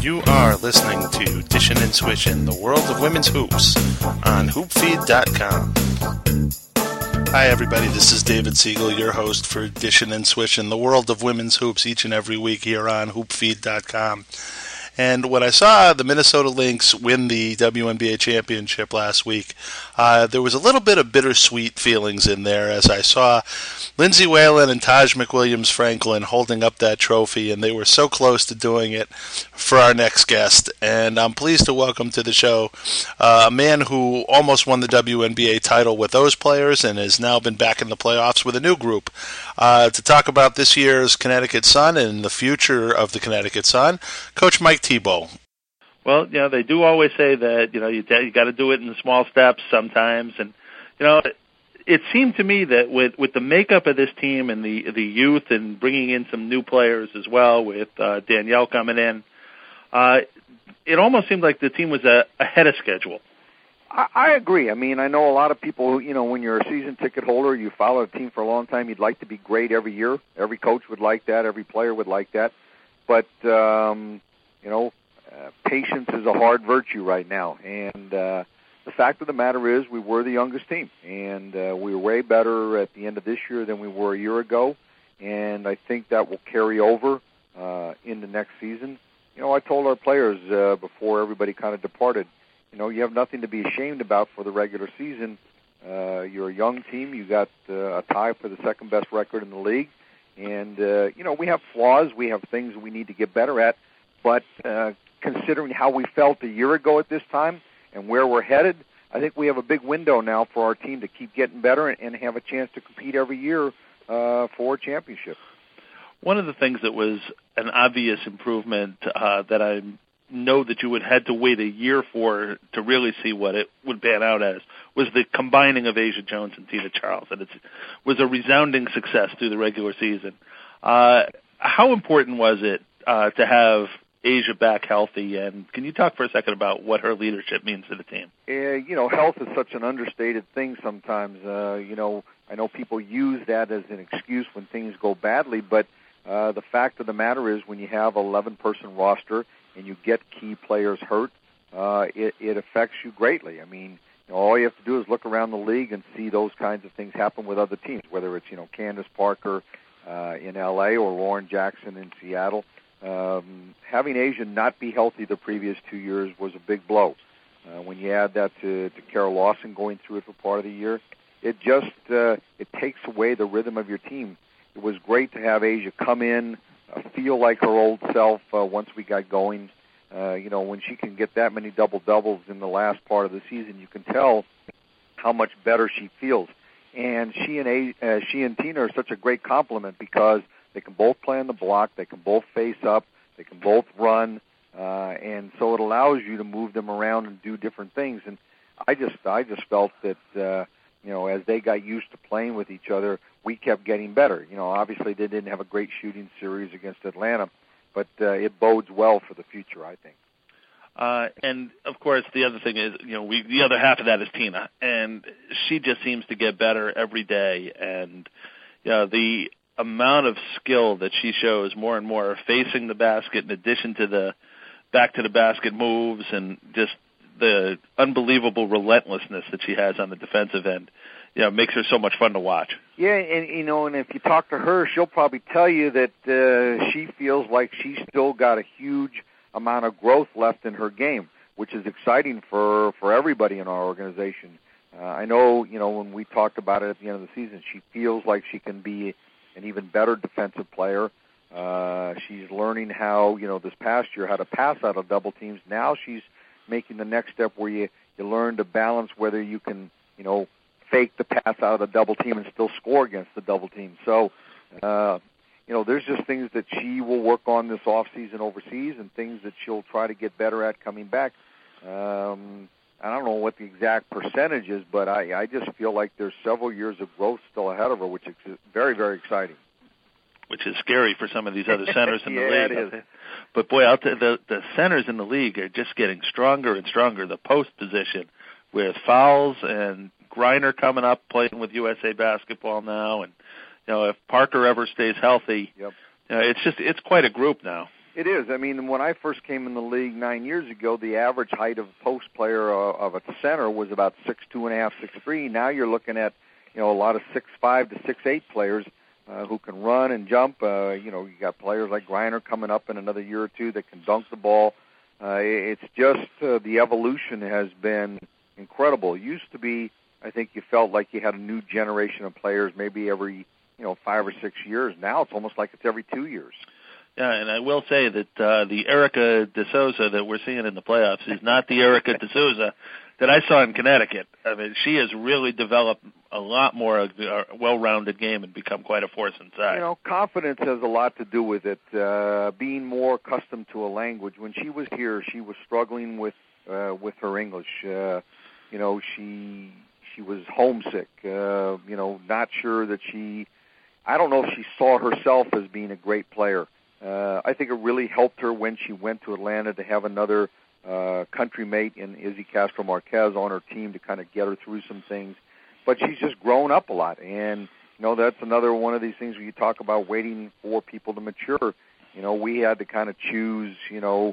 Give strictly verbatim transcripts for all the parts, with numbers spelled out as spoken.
You are listening to Dishin' and Swishin', the world of women's hoops, on hoop feed dot com. Hi everybody, this is David Siegel, your host for Dishin' and Swishin', the world of women's hoops, each and every week here on hoop feed dot com. And when I saw the Minnesota Lynx win the W N B A championship last week, uh, there was a little bit of bittersweet feelings in there as I saw Lindsay Whalen and Taj McWilliams Franklin holding up that trophy, and they were so close to doing it for our next guest. And I'm pleased to welcome to the show uh, a man who almost won the W N B A title with those players and has now been back in the playoffs with a new group. Uh, to talk about this year's Connecticut Sun and the future of the Connecticut Sun, Coach Mike Thibault. Well, you know, they do always say that, you know, you, you got to do it in small steps sometimes. And, you know, it, it seemed to me that with, with the makeup of this team and the, the youth and bringing in some new players as well with uh, Danielle coming in, uh, it almost seemed like the team was a, ahead of schedule. I, I agree. I mean, I know a lot of people who, you know, when you're a season ticket holder, you follow a team for a long time, you'd like to be great every year. Every coach would like that. Every player would like that. But, um, you know, uh, patience is a hard virtue right now. And uh, the fact of the matter is we were the youngest team. And uh, we were way better at the end of this year than we were a year ago. And I think that will carry over uh, into next season. You know, I told our players uh, before everybody kind of departed, you know, you have nothing to be ashamed about for the regular season. Uh, you're a young team. You got uh, a tie for the second best record in the league. And, uh, you know, we have flaws. We have things we need to get better at. But uh, considering how we felt a year ago at this time and where we're headed, I think we have a big window now for our team to keep getting better and, and have a chance to compete every year uh, for a championship. One of the things that was an obvious improvement uh, that I know that you would had to wait a year for to really see what it would pan out as was the combining of Asia Jones and Tina Charles, and it was a resounding success through the regular season. Uh, how important was it uh, to have Asia back healthy, and can you talk for a second about what her leadership means to the team? Uh, you know, health is such an understated thing sometimes. Uh, you know, I know people use that as an excuse when things go badly, but uh, the fact of the matter is when you have an eleven-person roster and you get key players hurt, uh, it, it affects you greatly. I mean, you know, all you have to do is look around the league and see those kinds of things happen with other teams, whether it's, you know, Candace Parker uh, in L A or Lauren Jackson in Seattle. Um, having Asia not be healthy the previous two years was a big blow. Uh, when you add that to, to Carol Lawson going through it for part of the year, it just uh, it takes away the rhythm of your team. It was great to have Asia come in, uh, feel like her old self uh, once we got going. Uh, you know, when she can get that many double-doubles in the last part of the season, you can tell how much better she feels. And she and a, uh, she and Tina are such a great complement because they can both play on the block, they can both face up, they can both run, uh, and so it allows you to move them around and do different things. And I just, I just felt that, uh, you know, as they got used to playing with each other, we kept getting better. You know, obviously they didn't have a great shooting series against Atlanta, but uh, it bodes well for the future, I think. Uh, and of course, the other thing is, you know, we, the other half of that is Tina, and she just seems to get better every day. And you know, the amount of skill that she shows more and more facing the basket, in addition to the back to the basket moves, and just the unbelievable relentlessness that she has on the defensive end, you know, makes her so much fun to watch. Yeah, and you know, and if you talk to her, she'll probably tell you that uh, she feels like she's still got a huge amount of growth left in her game, which is exciting for for everybody in our organization. Uh, I know, you know, when we talked about it at the end of the season, she feels like she can be an even better defensive player. Uh, she's learning how, you know, this past year how to pass out of double teams. Now she's making the next step where you, you learn to balance whether you can, you know, fake the pass out of the double team and still score against the double team. So, uh, you know, there's just things that she will work on this off season overseas and things that she'll try to get better at coming back. Um, I don't know what the exact percentage is, but I, I just feel like there's several years of growth still ahead of her, which is very, very exciting. Which is scary for some of these other centers in the yeah, league. It is. But boy, I'll tell you, the the centers in the league are just getting stronger and stronger. The post position with Fowles and Griner coming up, playing with U S A Basketball now, and you know, if Parker ever stays healthy, yep. you know, it's just it's quite a group now. It is. I mean, when I first came in the league nine years ago, the average height of a post player uh, of a center was about six two and a half, six three. Now you're looking at, you know, a lot of six five to six eight players uh, who can run and jump. Uh, you know, you got players like Griner coming up in another year or two that can dunk the ball. Uh, it's just uh, the evolution has been incredible. It used to be, I think you felt like you had a new generation of players maybe every, you know, five or six years. Now it's almost like it's every two years. Yeah, and I will say that uh, the Erica DeSouza that we're seeing in the playoffs is not the Erica DeSouza that I saw in Connecticut. I mean, she has really developed a lot more of a well-rounded game and become quite a force inside. You know, confidence has a lot to do with it, uh, being more accustomed to a language. When she was here, she was struggling with uh, with her English. Uh, you know, she she was homesick, uh, you know, not sure that she, I don't know if she saw herself as being a great player. Uh, I think it really helped her when she went to Atlanta to have another uh, country mate in Izzy Castro-Marquez on her team to kind of get her through some things. But she's just grown up a lot. And, you know, that's another one of these things where you talk about waiting for people to mature. You know, we had to kind of choose, you know,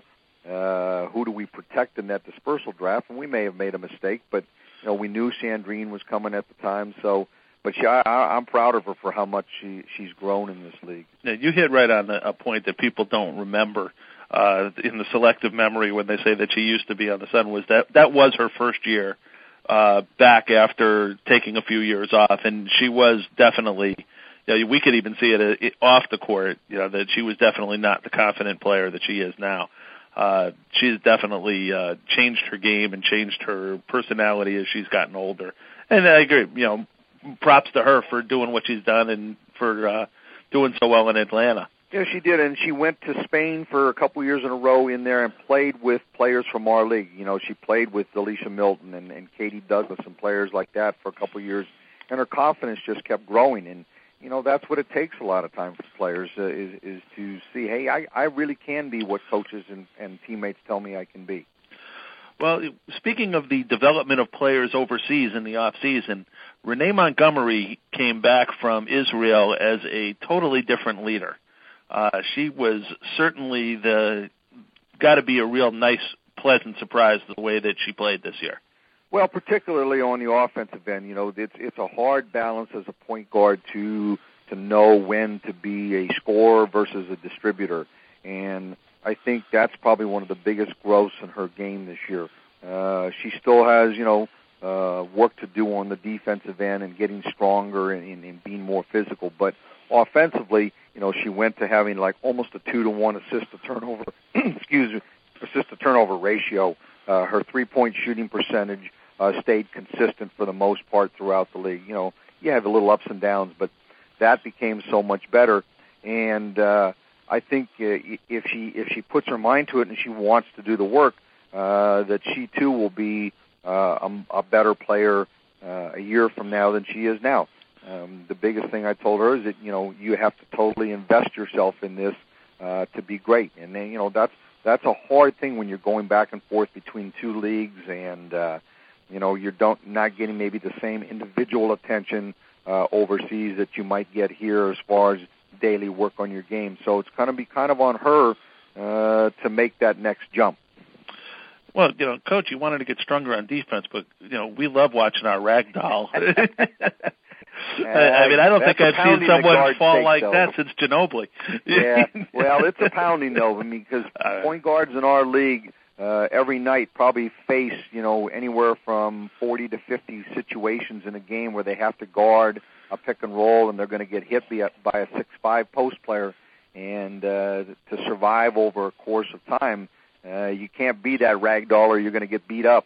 uh, who do we protect in that dispersal draft, and we may have made a mistake, but, you know, we knew Sandrine was coming at the time, so... But she, I, I'm proud of her for how much she, she's grown in this league. Now, you hit right on a point that people don't remember uh, in the selective memory when they say that she used to be on the Sun, was that that was her first year uh, back after taking a few years off, and she was definitely, you know, we could even see it off the court, you know, that she was definitely not the confident player that she is now. Uh, she's definitely uh, changed her game and changed her personality as she's gotten older. And I agree, you know, props to her for doing what she's done and for uh, doing so well in Atlanta. Yeah, she did, and she went to Spain for a couple years in a row in there and played with players from our league. You know, she played with Alicia Milton and, and Katie Douglas and players like that for a couple of years, and her confidence just kept growing. And, you know, that's what it takes a lot of time for players uh, is, is to see, hey, I, I really can be what coaches and, and teammates tell me I can be. Well, speaking of the development of players overseas in the off-season, Renee Montgomery came back from Israel as a totally different leader. Uh, she was certainly the got to be a real nice, pleasant surprise the way that she played this year. Well, particularly on the offensive end, you know, it's it's a hard balance as a point guard to to know when to be a scorer versus a distributor, and I think that's probably one of the biggest growths in her game this year. Uh, she still has, you know, uh, work to do on the defensive end and getting stronger and, and, and being more physical. But offensively, you know, she went to having like almost a two to one assist to turnover, excuse me, assist to turnover ratio. Uh, her three-point shooting percentage uh, stayed consistent for the most part throughout the league. You know, you have a little ups and downs, but that became so much better. And uh, I think uh, if she if she puts her mind to it and she wants to do the work, uh, that she too will be uh, a, a better player uh, a year from now than she is now. Um, the biggest thing I told her is that, you know, you have to totally invest yourself in this uh, to be great. And then, you know, that's that's a hard thing when you're going back and forth between two leagues and, uh, you know, you don't not getting maybe the same individual attention uh, overseas that you might get here as far as daily work on your game. So it's going to be kind of on her uh, to make that next jump. Well, you know, Coach, you wanted to get stronger on defense, but, you know, we love watching our rag doll. I mean, I don't think I've seen someone fall take, like though. that since Ginobili. Yeah, well, it's a pounding, though, I mean, because uh, point guards in our league uh, every night probably face, you know, anywhere from forty to fifty situations in a game where they have to guard a pick and roll and they're going to get hit by a six five post player. And uh, to survive over a course of time, uh, you can't be that rag doll or you're going to get beat up.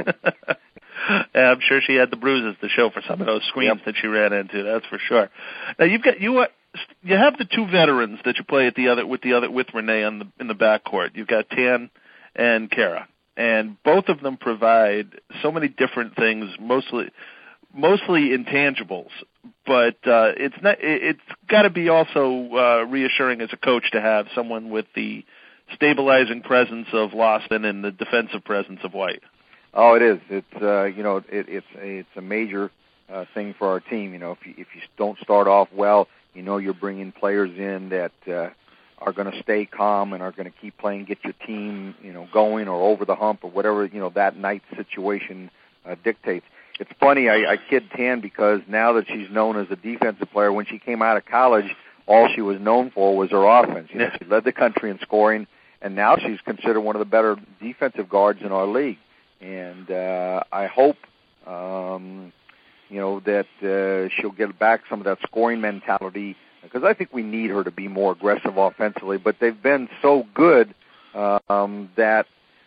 Yeah, I'm sure she had the bruises to show for some of those screens yep. that she ran into. That's for sure. Now you've got you uh, you have the two veterans that you play at the other with the other with Renee on the in the backcourt. You've got Tan and Kara, and both of them provide so many different things, mostly mostly intangibles. But uh, it's not. It's got to be also uh, reassuring as a coach to have someone with the stabilizing presence of Lawson and the defensive presence of White. Oh, it is. It's uh, you know, it, it's a, it's a major uh, thing for our team. You know, if you if you don't start off well, you know, you're bringing players in that uh, are going to stay calm and are going to keep playing, get your team, you know, going or over the hump or whatever, you know, that night situation uh, dictates. It's funny, I, I kid Tan because now that she's known as a defensive player, when she came out of college, all she was known for was her offense. You know, she led the country in scoring, and now she's considered one of the better defensive guards in our league. And uh, I hope, um, you know, that uh, she'll get back some of that scoring mentality, because I think we need her to be more aggressive offensively. But they've been so good um, that,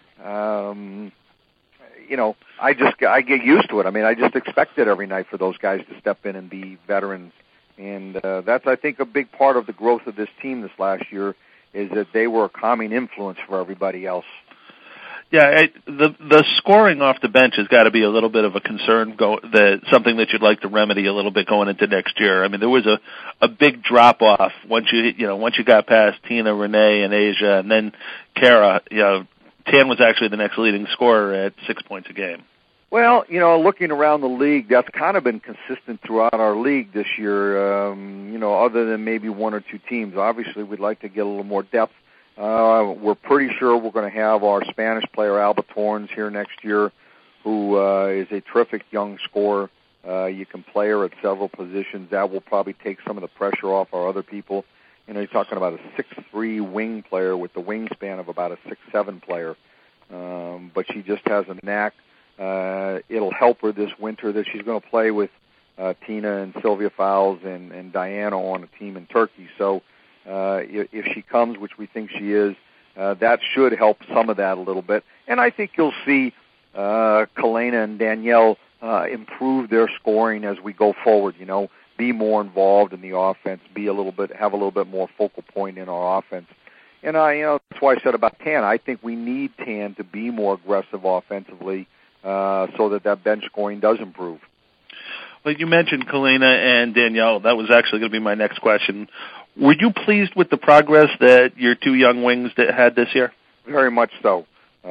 um, you know, I just I get used to it. I mean, I just expect it every night for those guys to step in and be veterans. And uh, that's, I think, a big part of the growth of this team this last year is that they were a calming influence for everybody else. Yeah, it, the the scoring off the bench has got to be a little bit of a concern, go, that something that you'd like to remedy a little bit going into next year. I mean, there was a, a big drop off once you you know once you got past Tina, Renee, and Asia, and then Kara. You know, Tan was actually the next leading scorer at six points a game. Well, you know, looking around the league, that's kind of been consistent throughout our league this year. Um, you know, other than maybe one or two teams. Obviously, we'd like to get a little more depth. Uh, we're pretty sure we're going to have our Spanish player, Alba Torrens, here next year, who uh, is a terrific young scorer. Uh, you can play her at several positions. That will probably take some of the pressure off our other people. You know, you're talking about a six three wing player with the wingspan of about a six seven player. Um, but she just has a knack. Uh, it'll help her this winter that she's going to play with uh, Tina and Sylvia Fowles and, and Diana on a team in Turkey. So, Uh, if, if she comes, which we think she is, uh, that should help some of that a little bit. And I think you'll see uh, Kalena and Danielle uh, improve their scoring as we go forward. You know, be more involved in the offense, be a little bit, have a little bit more focal point in our offense. And I, you know, that's why I said about Tan. I think we need Tan to be more aggressive offensively uh, so that that bench scoring does improve. Well, you mentioned Kalena and Danielle. That was actually going to be my next question. Were you pleased with the progress that your two young wings had this year? Very much so.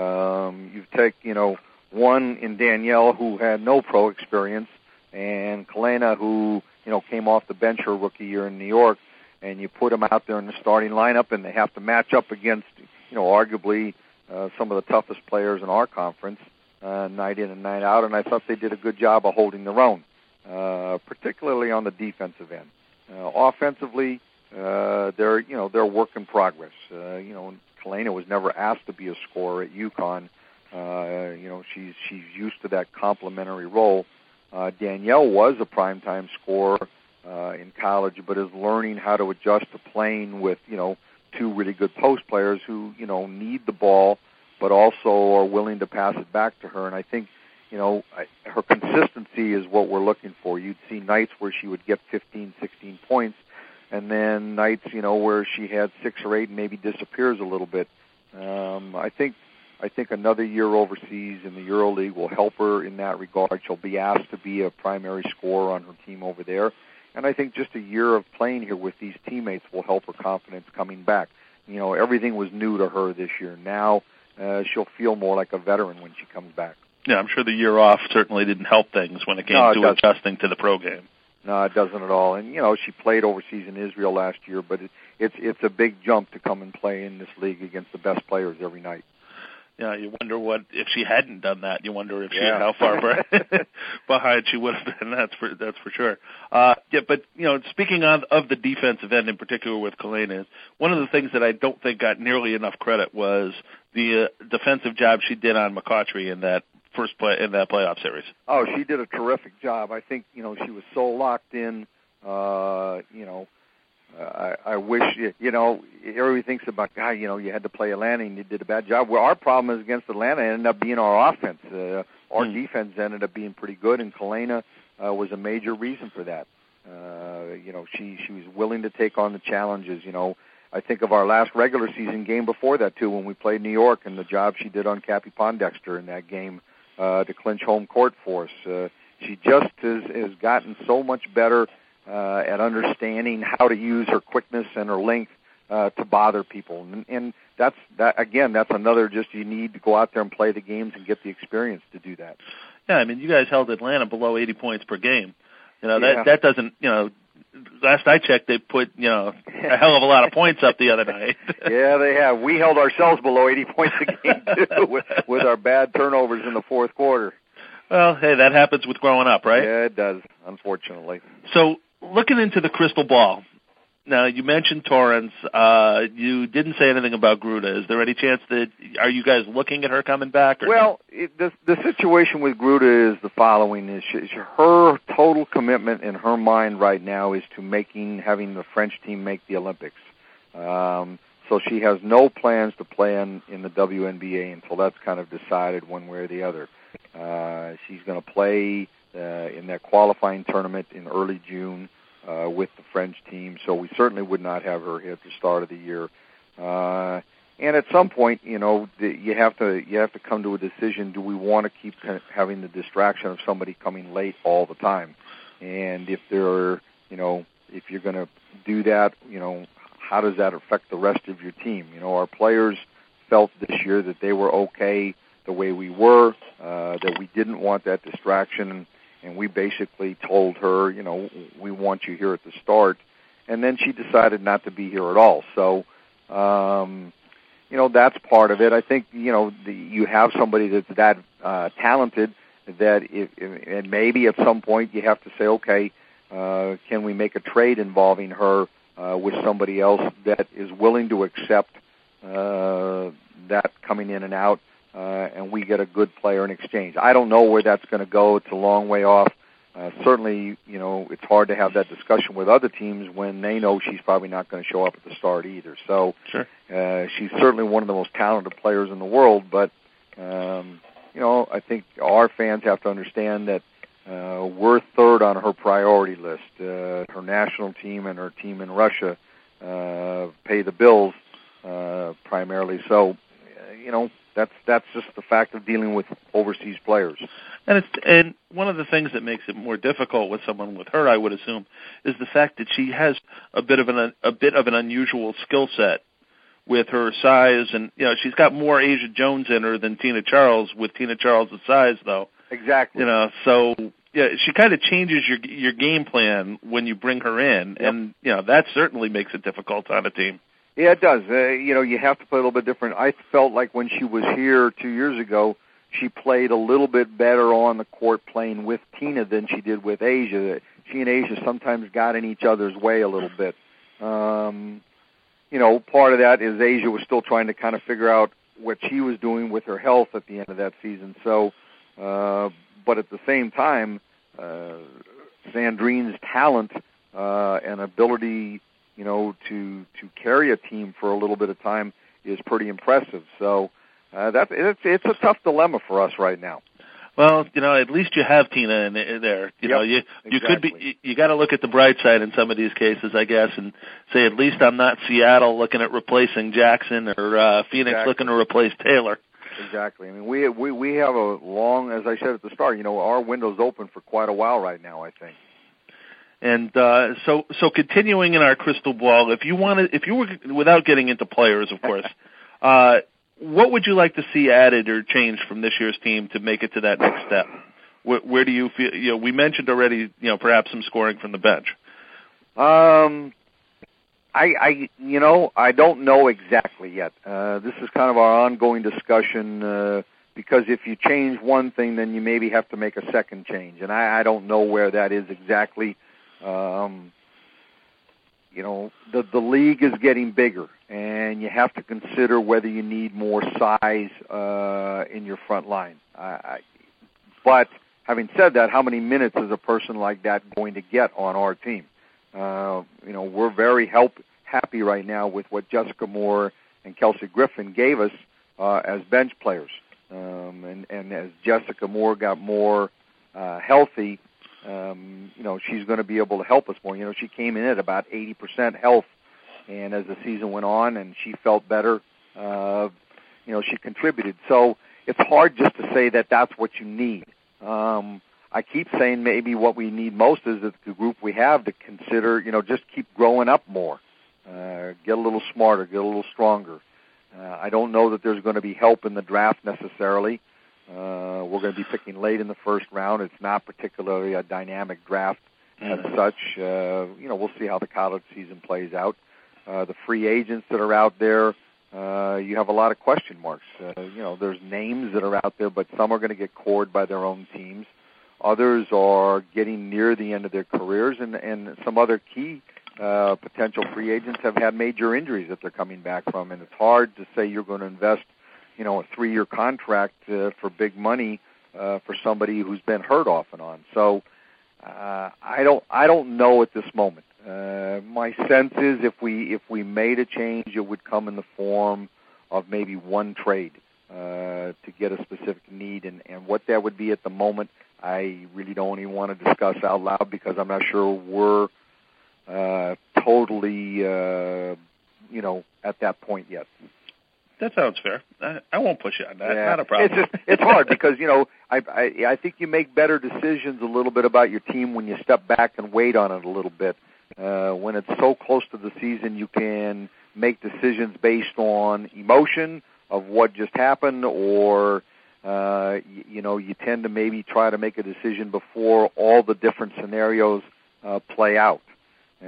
Um, you take, you know, one in Danielle who had no pro experience, and Kalena who, you know, came off the bench her rookie year in New York, and you put them out there in the starting lineup, and they have to match up against, you know, arguably uh, some of the toughest players in our conference, uh, night in and night out, and I thought they did a good job of holding their own, uh, particularly on the defensive end. Uh, offensively, Uh, they're, you know, they're a work in progress. Uh, you know, Kalena was never asked to be a scorer at UConn. Uh, you know, she's she's used to that complementary role. Uh, Danielle was a primetime scorer uh, in college, but is learning how to adjust to playing with, you know, two really good post players who, you know, need the ball, but also are willing to pass it back to her. And I think, you know, I, her consistency is what we're looking for. You'd see nights where she would get fifteen, sixteen points, and then nights, you know, where she had six or eight and maybe disappears a little bit. Um, I think I think another year overseas in the EuroLeague will help her in that regard. She'll be asked to be a primary scorer on her team over there. And I think just a year of playing here with these teammates will help her confidence coming back. You know, everything was new to her this year. Now uh, she'll feel more like a veteran when she comes back. Yeah, I'm sure the year off certainly didn't help things when it came no, it to doesn't. adjusting to the pro game. No, it doesn't at all. And, you know, she played overseas in Israel last year, but it, it's it's a big jump to come and play in this league against the best players every night. Yeah, you wonder what, if she hadn't done that, you wonder if she, yeah. how far behind she would have been, that's for, that's for sure. Uh, yeah, but, you know, speaking of, of the defensive end in particular with Kalena, one of the things that I don't think got nearly enough credit was the uh, defensive job she did on McCautry in that first play in that playoff series. Oh, she did a terrific job. I think, you know, she was so locked in. Uh, you know, uh, I, I wish, you know, everybody thinks about, God, you know, you had to play Atlanta and you did a bad job. Well, our problem is against Atlanta ended up being our offense. Uh, our mm. defense ended up being pretty good, and Kalena uh, was a major reason for that. Uh, you know, she, she was willing to take on the challenges. You know, I think of our last regular season game before that, too, when we played New York, and the job she did on Cappie Pondexter in that game. Uh, to clinch home court for us. Uh, she just has, has gotten so much better uh, at understanding how to use her quickness and her length uh, to bother people. And, and that's, that again, that's another just you need to go out there and play the games and get the experience to do that. Yeah, I mean, you guys held Atlanta below eighty points per game. You know, that, yeah. that doesn't, you know, last I checked, they put, you know, a hell of a lot of points up the other night. Yeah, they have. We held ourselves below eighty points a game, too, with, with our bad turnovers in the fourth quarter. Well, hey, that happens with growing up, right? Yeah, it does, unfortunately. So, looking into the crystal ball, now you mentioned Torrance. Uh, you didn't say anything about Gruda. Is there any chance that, are you guys looking at her coming back? Or well, it, the, the situation with Gruda is the following. Is she, her total commitment in her mind right now is to making, having the French team make the Olympics. Um, so she has no plans to play in, in the W N B A until that's kind of decided one way or the other. Uh, she's going to play uh, in that qualifying tournament in early June uh, with the French team, so we certainly would not have her here at the start of the year. Uh, and at some point, you know, the, you have to you have to come to a decision: do we want to keep having the distraction of somebody coming late all the time? And if they're, you know, if you're going to do that, you know, how does that affect the rest of your team? You know, our players felt this year that they were okay the way we were, uh, that we didn't want that distraction, and we basically told her, you know, we want you here at the start, and then she decided not to be here at all. So, um, you know, that's part of it. I think, you know, the, you have somebody that's that uh, talented that, if, and maybe at some point you have to say, okay, uh, can we make a trade involving her uh, with somebody else that is willing to accept uh, that coming in and out, Uh, and we get a good player in exchange. I don't know where that's going to go. It's a long way off. Uh, certainly, you know, it's hard to have that discussion with other teams when they know she's probably not going to show up at the start either. So sure. uh, she's certainly one of the most talented players in the world, but, um, you know, I think our fans have to understand that uh, we're third on her priority list. Uh, her national team and her team in Russia uh, pay the bills uh, primarily. So, uh, you know, That's that's just the fact of dealing with overseas players. And it's and one of the things that makes it more difficult with someone with her, I would assume, is the fact that she has a bit of an a bit of an unusual skill set with her size, and you know she's got more Asia Jones in her than Tina Charles. With Tina Charles' size, though, exactly. You know, so yeah, she kind of changes your your game plan when you bring her in, yep. and you know that certainly makes it difficult on a team. Yeah, it does. Uh, you know, you have to play a little bit different. I felt like when she was here two years ago, she played a little bit better on the court playing with Tina than she did with Asia. She and Asia sometimes got in each other's way a little bit. Um, you know, part of that is Asia was still trying to kind of figure out what she was doing with her health at the end of that season. So, uh, but at the same time, uh, Sandrine's talent uh, and ability, you know, to to carry a team for a little bit of time is pretty impressive. So uh, that's it's it's a tough dilemma for us right now. Well, you know, at least you have Tina in, in there. You yep, know, you you exactly. could be you, you got to look at the bright side in some of these cases, I guess, and say at least I'm not Seattle looking at replacing Jackson or uh, Phoenix exactly. looking to replace Taylor. Exactly. I mean, we we we have a long, as I said at the start, you know, our window's open for quite a while right now, I think. And uh, so, so continuing in our crystal ball, if you wanted, if you were, without getting into players, of course, uh, what would you like to see added or changed from this year's team to make it to that next step? Where, where do you feel? You know, we mentioned already, you know, perhaps some scoring from the bench. Um, I, I, you know, I don't know exactly yet. Uh, this is kind of our ongoing discussion. Uh, Because if you change one thing, then you maybe have to make a second change, and I, I don't know where that is exactly. Um, you know, the the league is getting bigger, and you have to consider whether you need more size uh, in your front line. I, I, but having said that, how many minutes is a person like that going to get on our team? Uh, you know, we're very help, happy right now with what Jessica Moore and Kelsey Griffin gave us uh, as bench players. Um, and, and as Jessica Moore got more uh, healthy, um, you know, she's going to be able to help us more. You know, she came in at about eighty percent health, and as the season went on and she felt better, uh, you know, she contributed. So it's hard just to say that that's what you need. Um, I keep saying maybe what we need most is that the group we have to consider, you know, just keep growing up more, uh, get a little smarter, get a little stronger. Uh, I don't know that there's going to be help in the draft necessarily. Uh, we're going to be picking late in the first round. It's not particularly a dynamic draft as such. Uh, you know, we'll see how the college season plays out. Uh, the free agents that are out there, uh, you have a lot of question marks. Uh, you know, there's names that are out there, but some are going to get cored by their own teams. Others are getting near the end of their careers, and, and some other key uh, potential free agents have had major injuries that they're coming back from, and it's hard to say you're going to invest, you know, a three-year contract uh, for big money uh, for somebody who's been hurt off and on. So uh, I don't, I don't know at this moment. Uh, my sense is if we if we made a change, it would come in the form of maybe one trade uh, to get a specific need, and, and what that would be at the moment, I really don't even want to discuss out loud because I'm not sure we're uh, totally, uh, you know, at that point yet. That sounds fair. I, I won't push you on that. Yeah. Not a problem. It's just, it's hard because, you know, I, I I think you make better decisions a little bit about your team when you step back and wait on it a little bit. Uh, when it's so close to the season, you can make decisions based on emotion of what just happened, or uh, you, you know, you tend to maybe try to make a decision before all the different scenarios uh, play out. Uh,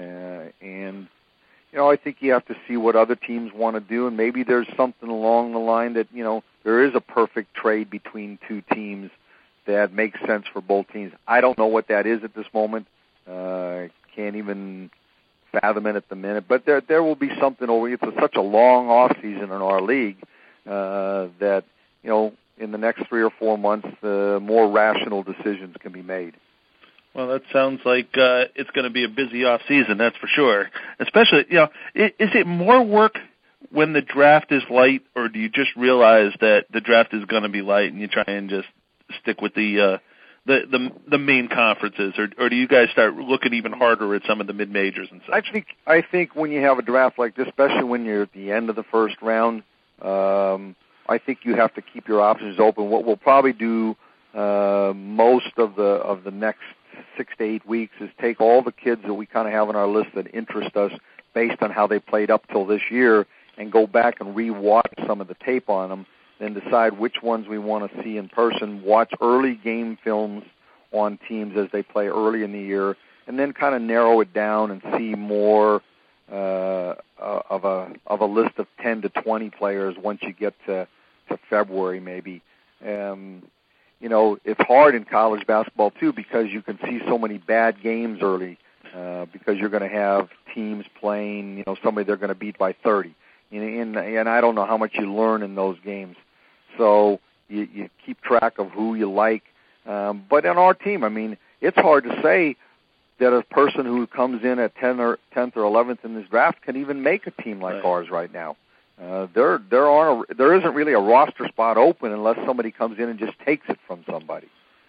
and you know, I think you have to see what other teams want to do, and maybe there's something along the line that, you know, there is a perfect trade between two teams that makes sense for both teams. I don't know what that is at this moment. Uh, can't even fathom it at the minute, but there there will be something over. It's a, such a long off season in our league uh, that, you know, in the next three or four months, uh, more rational decisions can be made. Well, that sounds like uh, it's going to be a busy off season, that's for sure. Especially, you know, is, is it more work when the draft is light, or do you just realize that the draft is going to be light and you try and just stick with the uh, the, the the main conferences, or or do you guys start looking even harder at some of the mid majors and such? I think I think when you have a draft like this, especially when you're at the end of the first round, um, I think you have to keep your options open. What we'll probably do uh, most of the of the next six to eight weeks is take all the kids that we kind of have on our list that interest us based on how they played up till this year, and go back and re-watch some of the tape on them, then decide which ones we want to see in person, watch early game films on teams as they play early in the year, and then kind of narrow it down and see more uh, of a of a list of ten to twenty players once you get to, to February maybe. Um, you know, it's hard in college basketball too because you can see so many bad games early uh, because you're going to have teams playing, you know, somebody they're going to beat by thirty. And, and, and I don't know how much you learn in those games. So you, you keep track of who you like. Um, but in our team, I mean, it's hard to say that a person who comes in at ten or tenth or eleventh in this draft can even make a team like right. ours right now. Uh, there, there aren't a, there isn't really a roster spot open unless somebody comes in and just takes it from somebody.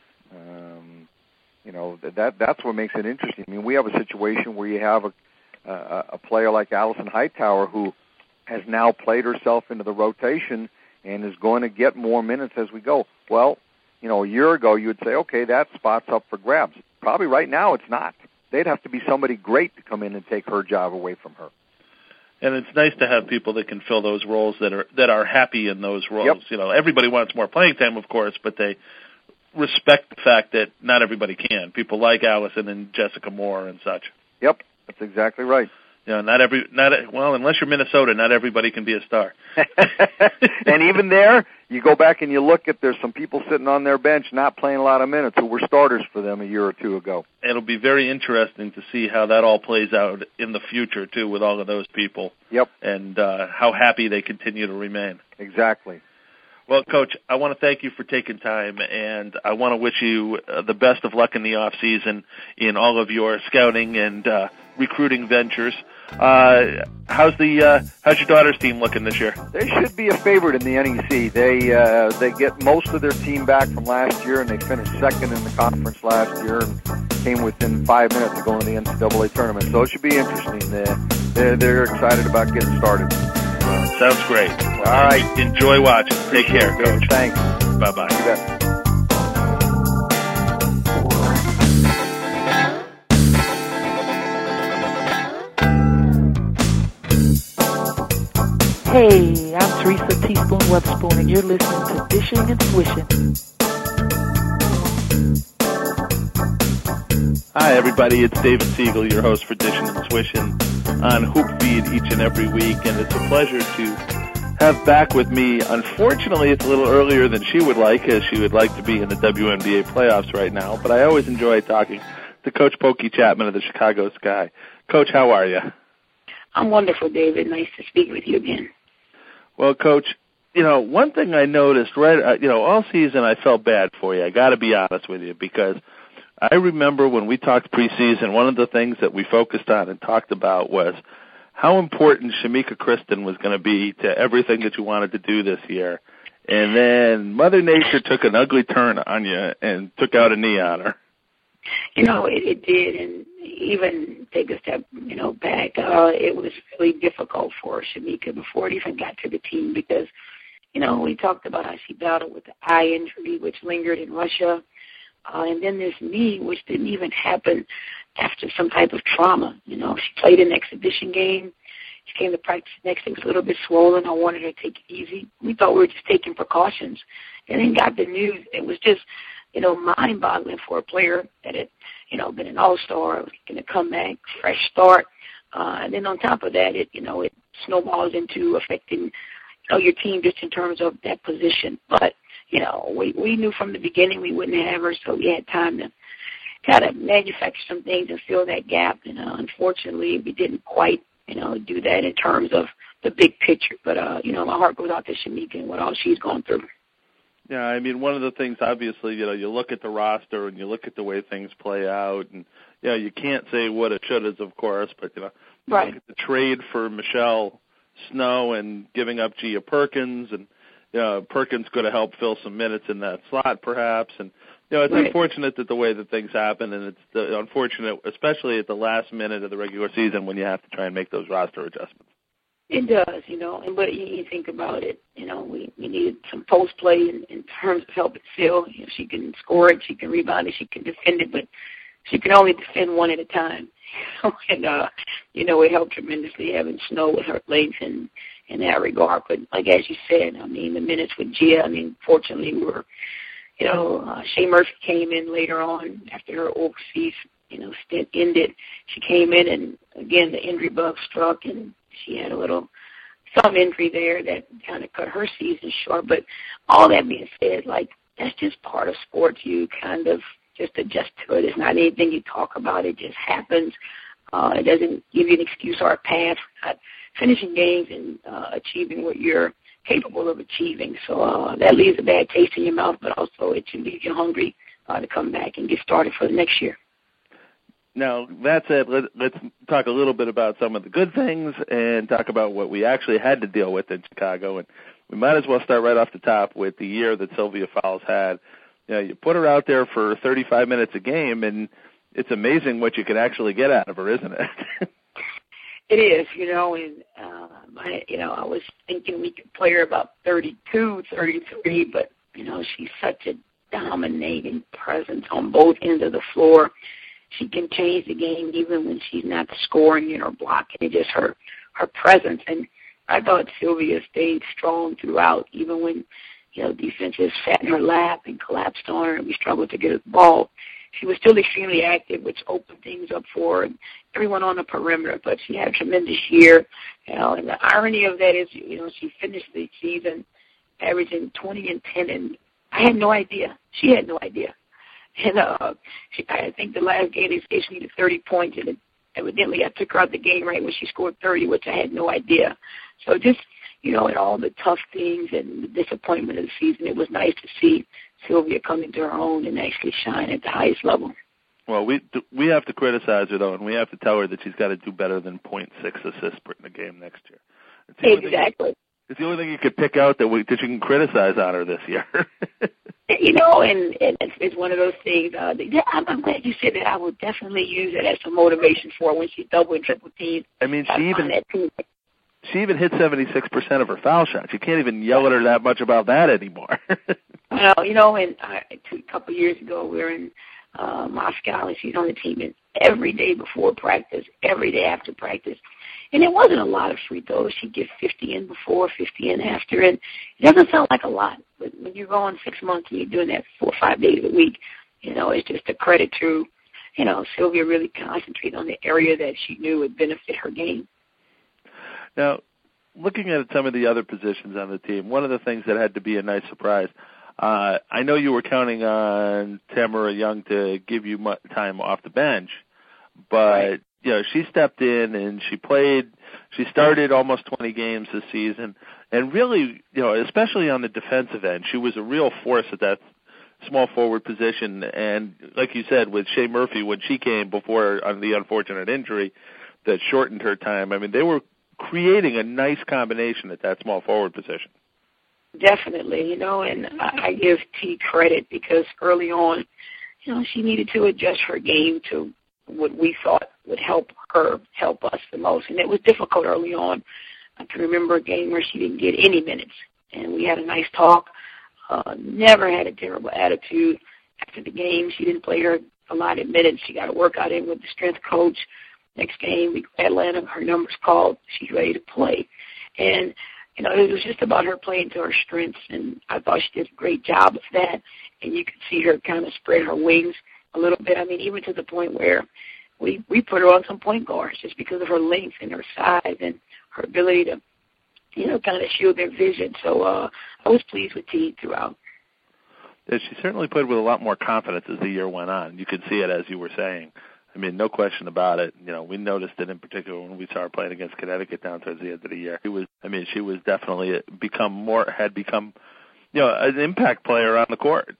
Um, you know, that that's what makes it interesting. I mean, we have a situation where you have a a, a player like Allison Hightower who has now played herself into the rotation and is going to get more minutes as we go. Well, you know, a year ago you would say, okay, that spot's up for grabs. Probably right now it's not. They'd have to be somebody great to come in and take her job away from her. And it's nice to have people that can fill those roles that are that are happy in those roles. Yep. You know, everybody wants more playing time, of course, but they respect the fact that not everybody can. People like Allison and Jessica Moore and such. Yep, that's exactly right. You know, not every, not well, unless you're Minnesota, not everybody can be a star. And even there, you go back and you look at, there's some people sitting on their bench not playing a lot of minutes who were starters for them a year or two ago. It'll be very interesting to see how that all plays out in the future, too, with all of those people. Yep. And uh, how happy they continue to remain. Exactly. Well, Coach, I want to thank you for taking time, and I want to wish you uh, the best of luck in the off season in all of your scouting and uh, recruiting ventures. Uh, how's the uh, how's your daughter's team looking this year? They should be a favorite in the N E C. They uh, they get most of their team back from last year, and they finished second in the conference last year and came within five minutes of going to the N C double A tournament. So it should be interesting. They're, they're, they're excited about getting started. Sounds great. All right. Enjoy watching. Take care, Coach. Thanks. Bye-bye. You bet. Hey, I'm Teresa Teaspoon Weatherspoon, and you're listening to Dishing and Swishing. Hi, everybody. It's David Siegel, your host for Dishin' and Swishin' on Hoopfeed each and every week, and it's a pleasure to have back with me. Unfortunately, it's a little earlier than she would like, as she would like to be in the W N B A playoffs right now, but I always enjoy talking to Coach Pokey Chapman of the Chicago Sky. Coach, how are you? I'm wonderful, David. Nice to speak with you again. Well, Coach, you know, one thing I noticed, right, uh, you know, all season I felt bad for you. I got to be honest with you, because I remember when we talked preseason, one of the things that we focused on and talked about was how important Shamika Kristen was going to be to everything that you wanted to do this year. And then Mother Nature took an ugly turn on you and took out a knee on her. You know, it, it did, and even take a step, you know, back, uh, it was really difficult for Shamika before it even got to the team because, you know, we talked about how she battled with the eye injury, which lingered in Russia, uh, and then this knee, which didn't even happen after some type of trauma. You know, she played an exhibition game. She came to practice next day, was a little bit swollen. I wanted her to take it easy. We thought we were just taking precautions, and then got the news. It was just, you know, mind-boggling for a player that had, you know, been an all-star, was going to come back, fresh start. Uh, and then on top of that, it, you know, it snowballs into affecting, you know, your team just in terms of that position. But, you know, we, we knew from the beginning we wouldn't have her, so we had time to kind of manufacture some things and fill that gap. And uh, unfortunately, we didn't quite, you know, do that in terms of the big picture. But, uh, you know, my heart goes out to Shamika and what all she's gone through. Yeah, I mean, one of the things, obviously, you know, you look at the roster and you look at the way things play out, and, you know, you can't say what it should is, of course, but, you know, you right. look at the trade for Michelle Snow and giving up Gia Perkins, and, you know, Perkins could have helped fill some minutes in that slot, perhaps, and, you know, it's right. unfortunate that the way that things happen, and it's the, unfortunate, especially at the last minute of the regular season when you have to try and make those roster adjustments. It does, you know, and but you, you think about it, you know, we, we needed some post play in, in terms of helping Phil. You know, she can score it, she can rebound it, she can defend it, but she can only defend one at a time. and, uh, you know, it helped tremendously having Snow with her length and in that regard. But like as you said, I mean, the minutes with Gia, I mean, fortunately we were, you know, uh, Shea Murphy came in later on after her overseas, you know, stint ended. She came in and, again, the injury bug struck and she had a little, some injury there that kind of cut her season short. But all that being said, like, that's just part of sports. You kind of just adjust to it. It's not anything you talk about. It just happens. Uh, it doesn't give you an excuse or a path for not finishing games and uh, achieving what you're capable of achieving. So uh, that leaves a bad taste in your mouth, but also it should leave you hungry uh, to come back and get started for the next year. Now, that said, let, let's talk a little bit about some of the good things and talk about what we actually had to deal with in Chicago. And we might as well start right off the top with the year that Sylvia Fowles had. You know, you put her out there for thirty-five minutes a game, and it's amazing what you can actually get out of her, isn't it? It is, you know, and, uh, I, you know, I was thinking we could play her about thirty-two, thirty-three, but, you know, she's such a dominating presence on both ends of the floor. She can change the game even when she's not scoring it or blocking it, just her, her presence. And I thought Sylvia stayed strong throughout, even when, you know, defenses sat in her lap and collapsed on her and we struggled to get the ball. She was still extremely active, which opened things up for everyone on the perimeter, but she had a tremendous year. You know, and the irony of that is, you know, she finished the season averaging twenty and ten, and I had no idea. She had no idea. And uh, she, I think the last game they said she needed thirty points, and it, evidently I took her out the game right when she scored thirty, which I had no idea. So just, you know, in all the tough things and the disappointment of the season, it was nice to see Sylvia come into her own and actually shine at the highest level. Well, we we have to criticize her, though, and we have to tell her that she's got to do better than point six assists in the game next year. It's exactly. It's the only thing you could pick out that, we, that you can criticize on her this year. You know, and, and it's, it's one of those things. Uh, that, I'm, I'm glad you said that. I will definitely use it as some motivation for her when she double and triple teams. I mean, she even she even hit seventy-six percent of her foul shots. You can't even yell at her that much about that anymore. Well, you know, and uh, a couple of years ago, we were in uh, Moscow, and she's on the team and every day before practice, every day after practice. And it wasn't a lot of free throws. She'd get fifty in before, fifty in after, and it doesn't sound like a lot. But when you're going six months and you're doing that four or five days a week, you know, it's just a credit to, you know, Sylvia really concentrated on the area that she knew would benefit her game. Now, looking at some of the other positions on the team, one of the things that had to be a nice surprise, uh, I know you were counting on Tamara Young to give you time off the bench, but, right. you know, she stepped in and she played, she started almost twenty games this season, and really, you know, especially on the defensive end, she was a real force at that small forward position, and like you said, with Shea Murphy, when she came before on the unfortunate injury that shortened her time, I mean, they were creating a nice combination at that small forward position. Definitely, you know, and I give T credit because early on, you know, she needed to adjust her game to what we thought would help her, help us the most. And it was difficult early on. I can remember a game where she didn't get any minutes, and we had a nice talk. Uh, never had a terrible attitude. After the game, she didn't play her allotted minutes. She got a workout in with the strength coach. Next game, we Atlanta, her numbers called. She's ready to play. And, you know, it was just about her playing to her strengths, and I thought she did a great job of that. And you could see her kind of spread her wings a little bit. I mean, even to the point where we, we put her on some point guards just because of her length and her size and her ability to, you know, kind of shield their vision. So uh, I was pleased with T throughout. Yeah, she certainly played with a lot more confidence as the year went on. You could see it, as you were saying. I mean, no question about it. You know, we noticed it in particular when we saw her playing against Connecticut down towards the end of the year. She was, I mean, she was definitely become more, had become, you know, an impact player on the court.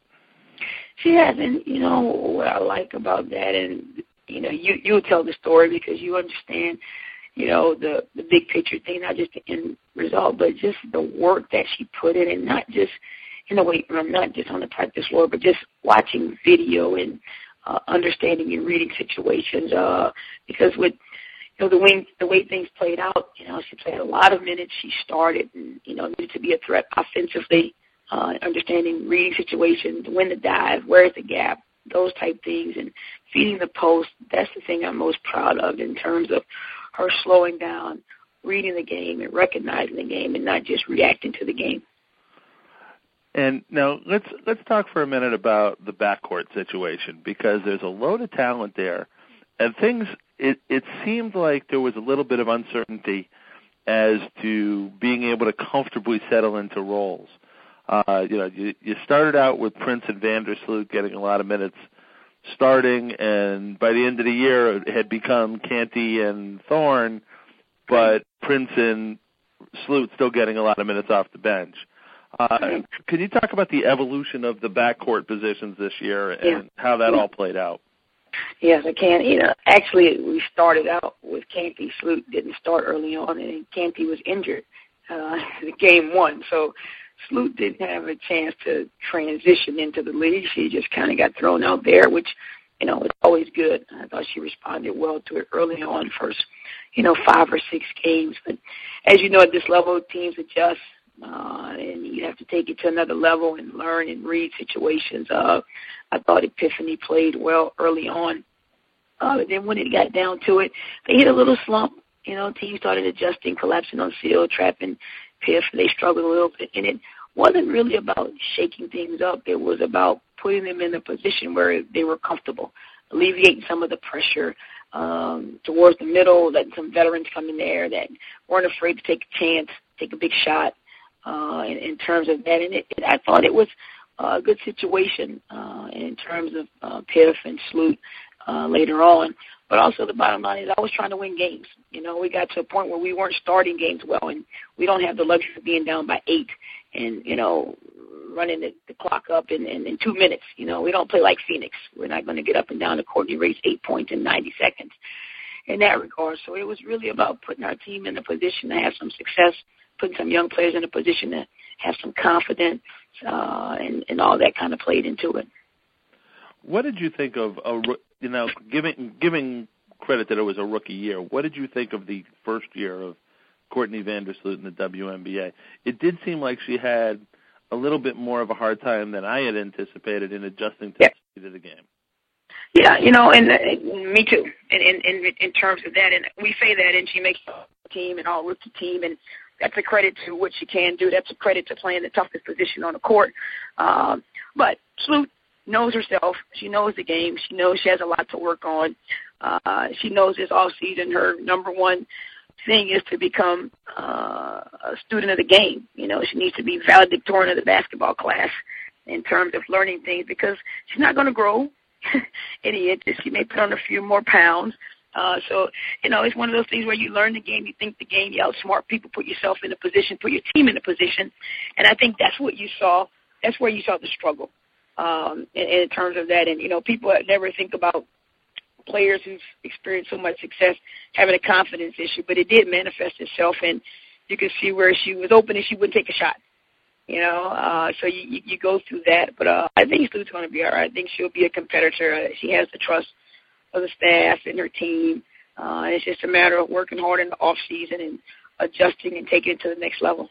She has, and you know what I like about that, and you know, you you tell the story because you understand, you know, the the big picture thing, not just the end result, but just the work that she put in, and not just in the weight room, not just on the practice floor, but just watching video and uh, understanding and reading situations. Uh, because with you know the way the way things played out, you know, she played a lot of minutes. She started, and you know, needed to be a threat offensively. Uh, understanding reading situations, when to dive, where's the gap, those type things, and feeding the post. That's the thing I'm most proud of in terms of her slowing down, reading the game, and recognizing the game, and not just reacting to the game. And now let's let's talk for a minute about the backcourt situation, because there's a load of talent there, and things. It it seemed like there was a little bit of uncertainty as to being able to comfortably settle into roles. Uh, you know, you, you started out with Prince and Vandersloot getting a lot of minutes starting, and by the end of the year it had become Canty and Thorne, but Prince and Sloot still getting a lot of minutes off the bench. Uh, can you talk about the evolution of the backcourt positions this year and yeah. how that all played out? Yes, I can. You know, actually, we started out with Canty. Sloot didn't start early on, and Canty was injured uh, in game one, so Sloot didn't have a chance to transition into the league. She just kind of got thrown out there, which, you know, is always good. I thought she responded well to it early on, first, you know, five or six games. But as you know, at this level, teams adjust, uh, and you have to take it to another level and learn and read situations. Uh, I thought Epiphany played well early on. Uh, but then when it got down to it, they hit a little slump. You know, teams started adjusting, collapsing on Seal, trapping Piff. They struggled a little bit, and it wasn't really about shaking things up. It was about putting them in a position where they were comfortable, alleviating some of the pressure um, towards the middle, letting some veterans come in there that weren't afraid to take a chance, take a big shot uh, in, in terms of that. And it, it, I thought it was a good situation uh, in terms of uh, Piff and Sloot uh, later on. But also the bottom line is I was trying to win games. You know, we got to a point where we weren't starting games well, and we don't have the luxury of being down by eight and, you know, running the, the clock up in, in, in two minutes. You know, we don't play like Phoenix. We're not going to get up and down the court and erase eight points in ninety seconds in that regard. So it was really about putting our team in a position to have some success, putting some young players in a position to have some confidence, uh, and, and all that kind of played into it. What did you think of, a, you know, giving giving credit that it was a rookie year, what did you think of the first year of Courtney Vandersloot in the W N B A? It did seem like she had a little bit more of a hard time than I had anticipated in adjusting to yeah. the speed of the game. Yeah, you know, and uh, me too, in, in, in, in terms of that. And we say that, and she makes the team and all rookie team, and that's a credit to what she can do. That's a credit to playing the toughest position on the court. Um, but Sloot, knows herself. She knows the game. She knows she has a lot to work on. Uh, she knows this off season her number one thing is to become uh, a student of the game. You know, she needs to be valedictorian of the basketball class in terms of learning things because she's not going to grow any inches. She may put on a few more pounds. Uh, so, you know, it's one of those things where you learn the game, you think the game, you outsmart people, put yourself in a position, put your team in a position. And I think that's what you saw. That's where you saw the struggle um, in, in terms of that. And, you know, people never think about players who've experienced so much success having a confidence issue, but it did manifest itself. And you could see where she was open and she wouldn't take a shot. You know, uh, so you, you, you go through that. But uh, I think Slute's going to be all right. I think she'll be a competitor. Uh, she has the trust of the staff and her team. Uh, it's just a matter of working hard in the off season and adjusting and taking it to the next level.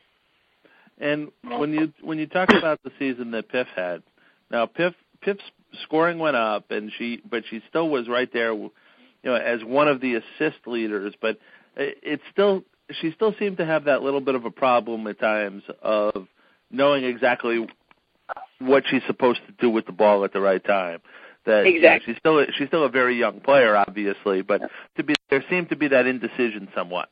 And when you when you talk about the season that Piff had, now Piff Piff's scoring went up, and she but she still was right there, you know, as one of the assist leaders. But it, it still she still seemed to have that little bit of a problem at times of knowing exactly what she's supposed to do with the ball at the right time. That exactly. You know, she's still she's still a very young player, obviously, but to be there seemed to be that indecision somewhat.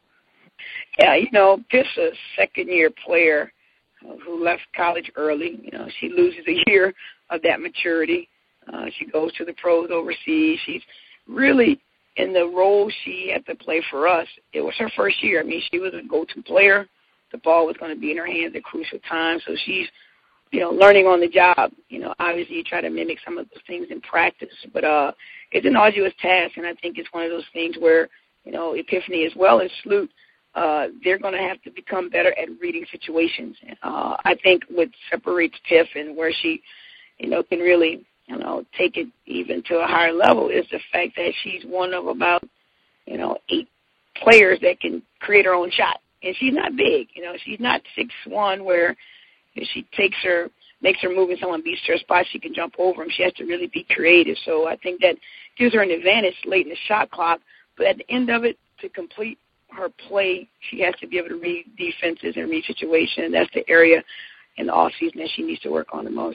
Yeah, you know, Piff's a second-year player who left college early. You know, she loses a year of that maturity. Uh, she goes to the pros overseas. She's really in the role she had to play for us. It was her first year. I mean, she was a go-to player. The ball was going to be in her hands at crucial times, so she's, you know, learning on the job. You know, obviously you try to mimic some of those things in practice, but uh, it's an arduous task, and I think it's one of those things where, you know, Epiphany as well as Slute, uh, they're going to have to become better at reading situations. Uh, I think what separates Piff and where she, you know, can really, you know, take it even to a higher level is the fact that she's one of about, you know, eight players that can create her own shot. And she's not big, you know, she's not six one where if she takes her, makes her move and someone beats her spot, she can jump over him. She has to really be creative. So I think that gives her an advantage late in the shot clock. But at the end of it, to complete her play, she has to be able to read defenses and read situations. And that's the area in the offseason that she needs to work on the most.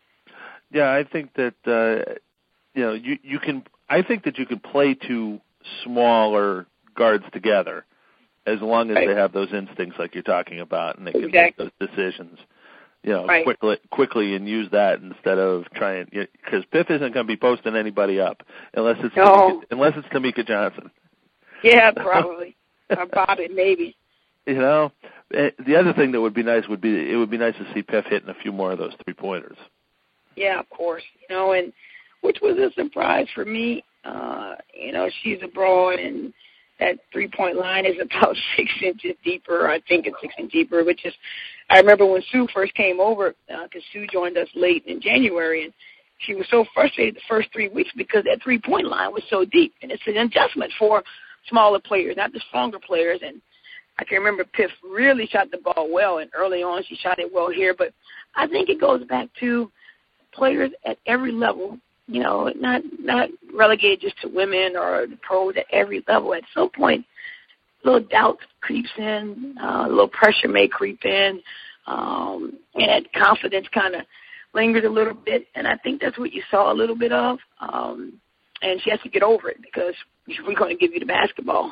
Yeah, I think that, uh, you know, you, you can, I think that you can play two smaller guards together as long as right. they have those instincts like you're talking about and they can exactly. make those decisions, you know, right. quickly, quickly and use that instead of trying, because Piff isn't going to be posting anybody up unless it's no. Tamika, unless it's Tamika Johnson. Yeah, probably. Or Bobbitt, maybe. You know, the other thing that would be nice would be it would be nice to see Piff hitting a few more of those three pointers. Yeah, of course. You know, and which was a surprise for me. Uh, you know, she's a broad, and that three-point line is about six inches deeper. I think it's six inches deeper, which is, I remember when Sue first came over, because uh, Sue joined us late in January, and she was so frustrated the first three weeks because that three-point line was so deep, and it's an adjustment for smaller players, not the stronger players. And I can remember Piff really shot the ball well, and early on she shot it well here. But I think it goes back to players at every level, you know, not not relegated just to women or the pros, at every level. At some point, a little doubt creeps in, uh, a little pressure may creep in, um, and that confidence kind of lingers a little bit. And I think that's what you saw a little bit of. Um, and she has to get over it because we're going to give you the basketball.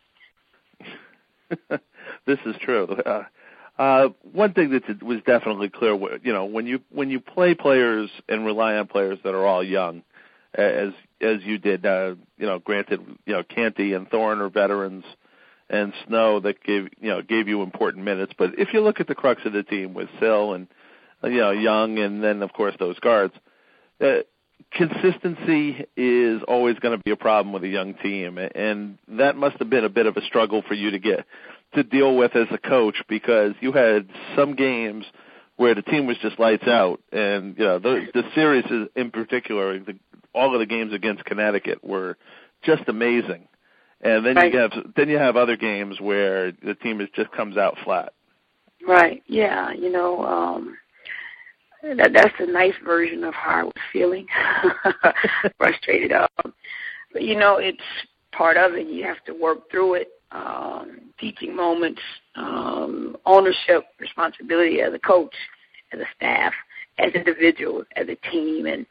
This is true. Uh, uh, one thing that was definitely clear, you know, when you when you play players and rely on players that are all young, as as you did, uh, you know, granted, you know, Canty and Thorne are veterans, and Snow that gave you know gave you important minutes. But if you look at the crux of the team with Sill and you know Young, and then of course those guards. Uh, Consistency is always going to be a problem with a young team, and that must have been a bit of a struggle for you to get to deal with as a coach, because you had some games where the team was just lights out, and you know the, the series in particular, the, all of the games against Connecticut were just amazing, and then right. you have then you have other games where the team is just comes out flat. Right. Yeah. You know. Um... That that's a nice version of how I was feeling, frustrated. Um, but you know, it's part of it. You have to work through it. Um, teaching moments, um, ownership, responsibility as a coach, as a staff, as individuals, as a team, and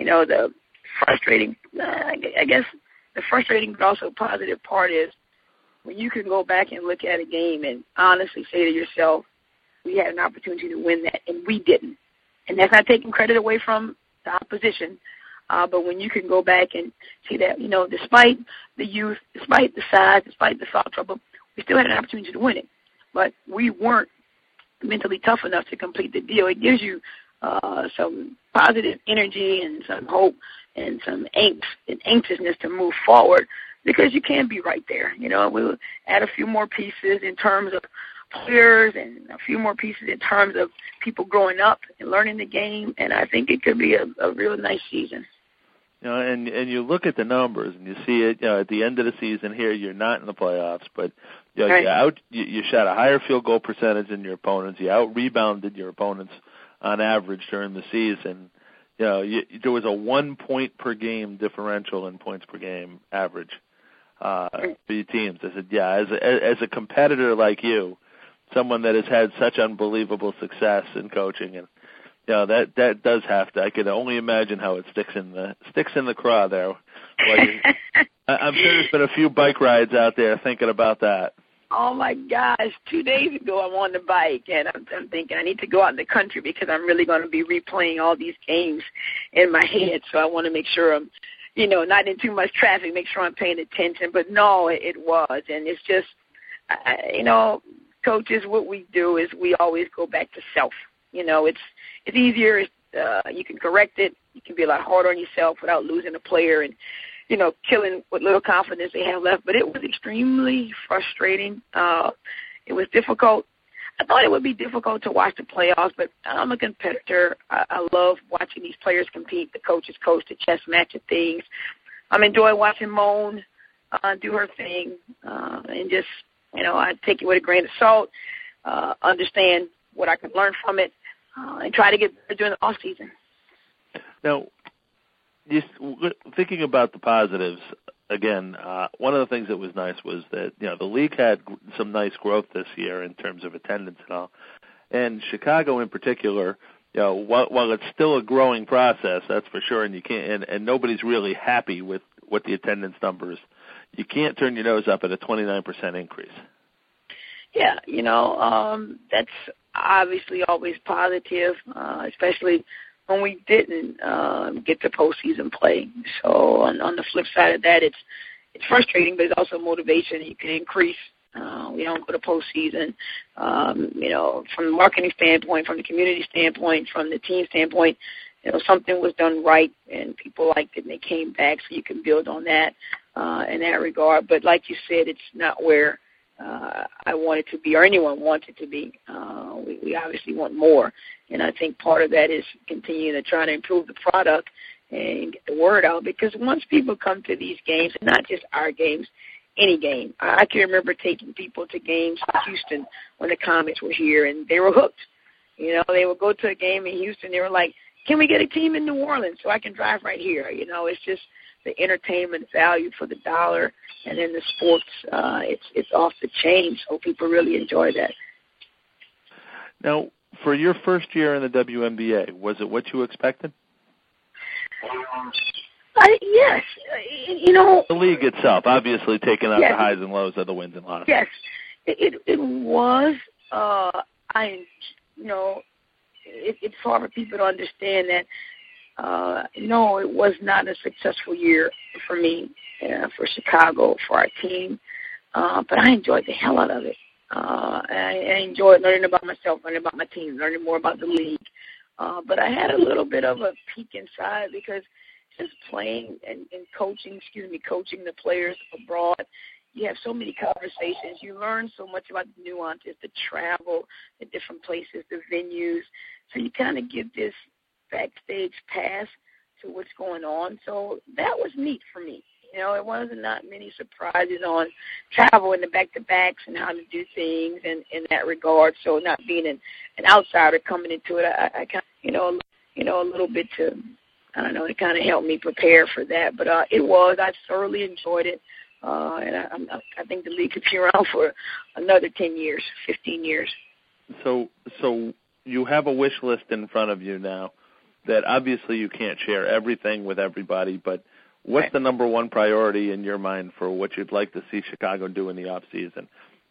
you know, the frustrating, uh, I guess the frustrating but also positive part is when you can go back and look at a game and honestly say to yourself, we had an opportunity to win that, and we didn't. And that's not taking credit away from the opposition. Uh, but when you can go back and see that, you know, despite the youth, despite the size, despite the foul trouble, we still had an opportunity to win it. But we weren't mentally tough enough to complete the deal. It gives you uh, some positive energy and some hope and some angst and anxiousness to move forward because you can be right there. You know, we'll add a few more pieces in terms of players and a few more pieces in terms of people growing up and learning the game, and I think it could be a, a real nice season. You know, and and you look at the numbers and you see it. You know, at the end of the season here, you're not in the playoffs, but you know, right. you out you, you shot a higher field goal percentage than your opponents. You out rebounded your opponents on average during the season. You know, you, there was a one point per game differential in points per game average uh, for your teams. I said, yeah, as a, as a competitor like you, someone that has had such unbelievable success in coaching, and you know that that does have to. I can only imagine how it sticks in the sticks in the craw there. Well, you, I, I'm sure there's been a few bike rides out there thinking about that. Oh my gosh! Two days ago, I'm on the bike, and I'm, I'm thinking I need to go out in the country because I'm really going to be replaying all these games in my head. So I want to make sure I'm, you know, not in too much traffic. Make sure I'm paying attention. But no, it, it was, and it's just, I, you know. Coaches, what we do is we always go back to self. You know, it's it's easier. Uh, you can correct it. You can be a lot harder on yourself without losing a player and, you know, killing what little confidence they have left. But it was extremely frustrating. Uh, it was difficult. I thought it would be difficult to watch the playoffs, but I'm a competitor. I, I love watching these players compete. The coaches coach the chess match of things. I'm enjoying watching Moan uh, do her thing uh, and just, you know, I take it with a grain of salt, uh, understand what I can learn from it, uh, and try to get better during the off season. Now, just thinking about the positives, again, uh, one of the things that was nice was that, you know, the league had some nice growth this year in terms of attendance and all. And Chicago in particular, you know, while, while it's still a growing process, that's for sure, and you can't, and, and nobody's really happy with what the attendance numbers. You can't turn your nose up at a twenty-nine percent increase. Yeah, you know, um, that's obviously always positive, uh, especially when we didn't uh, get to postseason play. So on, on the flip side of that, it's it's frustrating, but it's also motivation. You can increase. Uh, we don't go to postseason. Um, you know, from the marketing standpoint, from the community standpoint, from the team standpoint, you know, something was done right, and people liked it, and they came back, so you can build on that uh, in that regard. But like you said, it's not where uh, I want it to be or anyone wants it to be. Uh, we, we obviously want more, and I think part of that is continuing to try to improve the product and get the word out, because once people come to these games, and not just our games, any game. I can remember taking people to games in Houston when the Comets were here, and they were hooked. You know, they would go to a game in Houston, they were like, can we get a team in New Orleans so I can drive right here? You know, it's just the entertainment value for the dollar, and then the sports, uh, it's it's off the chain, so people really enjoy that. Now, for your first year in the W N B A, was it what you expected? I, yes. You know. The league itself, obviously taking out yes. the highs and lows of the wins and losses. Yes, it, it, it was. Uh, I, you know, it, it's hard for people to understand that, uh, no, it was not a successful year for me, uh, for Chicago, for our team, uh, but I enjoyed the hell out of it. Uh, I, I enjoyed learning about myself, learning about my team, learning more about the league. Uh, but I had a little bit of a peek inside because just playing and, and coaching, excuse me, coaching the players abroad, you have so many conversations. You learn so much about the nuances, the travel, the different places, the venues. So you kind of get this backstage pass to what's going on. So that was neat for me. You know, it wasn't not many surprises on travel and the back-to-backs and how to do things in, in that regard. So not being an, an outsider coming into it, I, I kind of, you know, you know, a little bit to, I don't know, it kind of helped me prepare for that. But uh, it was, I thoroughly enjoyed it. Uh, and I, I think the league could be around for another ten years, fifteen years. So, so you have a wish list in front of you now. that obviously you can't share everything with everybody, but what's right. the number one priority in your mind for what you'd like to see Chicago do in the off season?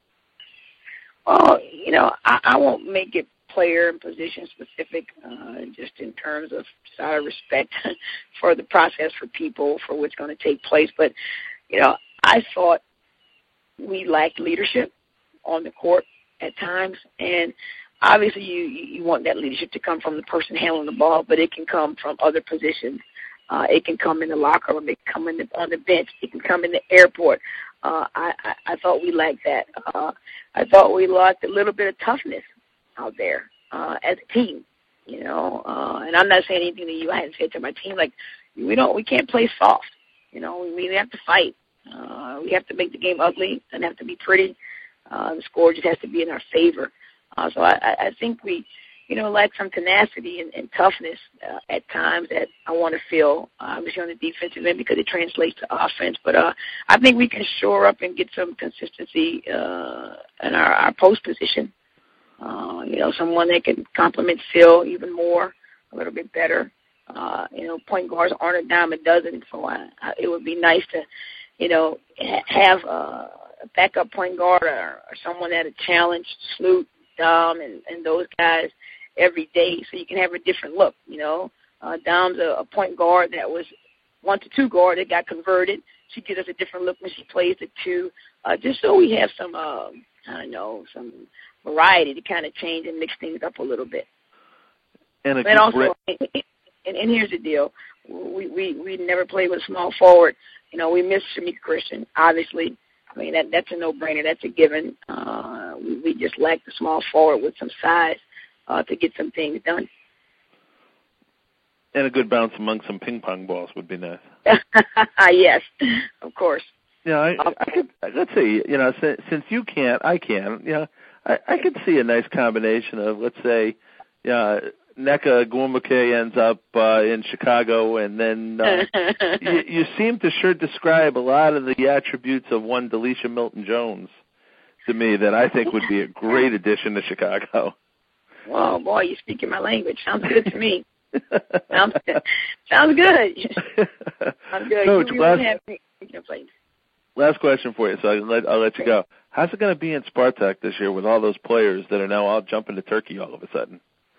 Well, you know, I, I won't make it player and position specific, uh, just in terms of just out of respect for the process for people, for what's going to take place. But, you know, I thought we lacked leadership on the court at times, and obviously you, you want that leadership to come from the person handling the ball, but it can come from other positions. Uh, it can come in the locker room. It can come in the, on the bench. It can come in the airport. Uh, I, I, I thought we lacked that. Uh, I thought we lacked a little bit of toughness out there uh, as a team, you know. Uh, and I'm not saying anything to you. I hadn't said to my team, like, we don't, we can't play soft. You know, we, we have to fight. Uh, we have to make the game ugly. It doesn't have to be pretty. Uh, the score just has to be in our favor. Uh, so I, I think we, you know, lack some tenacity and, and toughness uh, at times that I want to feel, uh, obviously on the defensive end because it translates to offense. But uh, I think we can shore up and get some consistency uh, in our, our post position. Uh, you know, someone that can complement Phil even more, a little bit better. Uh, you know, point guards aren't a dime a dozen, so I, I, it would be nice to, you know, ha- have uh, a backup point guard or, or someone that would challenge Sloot, Dom, and, and those guys every day, so you can have a different look. You know, uh, Dom's a, a point guard that was one to two guard that got converted. She gives us a different look when she plays the two, uh, just so we have some, uh, I don't know, some variety to kind of change and mix things up a little bit. And, and also, and, and here's the deal: we we we never played with a small forward. You know, we miss Shamika Christian, obviously. I mean, that that's a no-brainer. That's a given. Uh, we, we just lack the small forward with some size uh, to get some things done. And a good bounce among some ping-pong balls would be nice. Yes, of course. Yeah, I, I could, let's see, you know, since, since you can't, I can. You know, I, I could see a nice combination of, let's say, yeah, Nneka Ogwumike ends up uh, in Chicago, and then uh, you, you seem to sure describe a lot of the attributes of one Delisha Milton-Jones to me that I think would be a great addition to Chicago. Well, boy, you're speaking my language. Sounds good to me. Sounds good. Sounds good. Sounds good. Coach, you last, have me. last question for you, so I'll let, I'll let you go. How's it going to be in Spartak this year with all those players that are now all jumping to Turkey all of a sudden?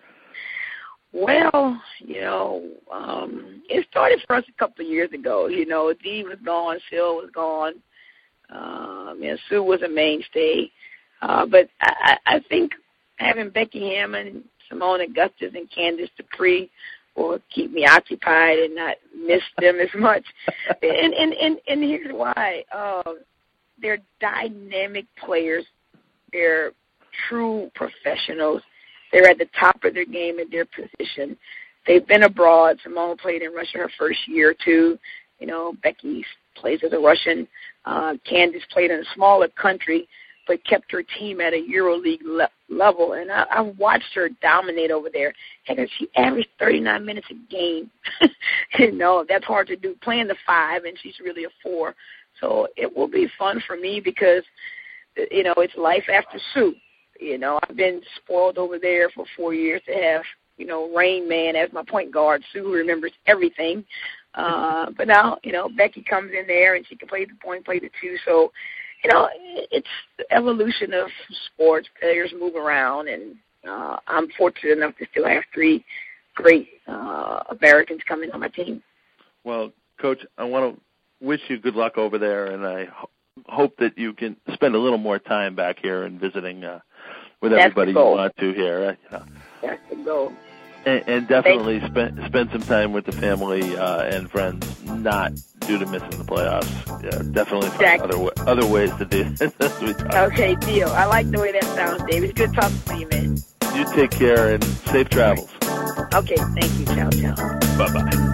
Well, you know, um, it started for us a couple of years ago. You know, Dee was gone, Phil was gone, um, and Sue was a mainstay. Uh, but I, I think having Becky Hammond, Simone Augustus, and Candace Dupree will keep me occupied and not miss them as much. and, and, and, and here's why. Uh, they're dynamic players. They're true professionals. They're at the top of their game in their position. They've been abroad. Simone played in Russia her first year or two. You know, Becky plays as a Russian. Uh, Candace played in a smaller country, but kept her team at a EuroLeague le- level. And I, I've watched her dominate over there. Heck, she averaged thirty-nine minutes a game. You know, that's hard to do, playing the five, and she's really a four. So it will be fun for me because, you know, it's life after Sue. You know, I've been spoiled over there for four years to have, you know, Rain Man as my point guard. Sue remembers everything. Uh, but now, you know, Becky comes in there and she can play the point, play the two. So, you know, it's the evolution of sports. Players move around, and uh, I'm fortunate enough to still have three great uh, Americans coming on my team. Well, Coach, I want to wish you good luck over there, and I ho- hope that you can spend a little more time back here and visiting uh, with That's everybody you want to here. Uh, That's the goal. And, and definitely spend spend some time with the family uh, and friends, not due to missing the playoffs. Yeah, definitely find exactly. other other ways to do it. Okay, deal. I like the way that sounds, Dave. It's good talking to you, man. You take care and safe travels. Okay, thank you. Ciao, ciao. Bye-bye.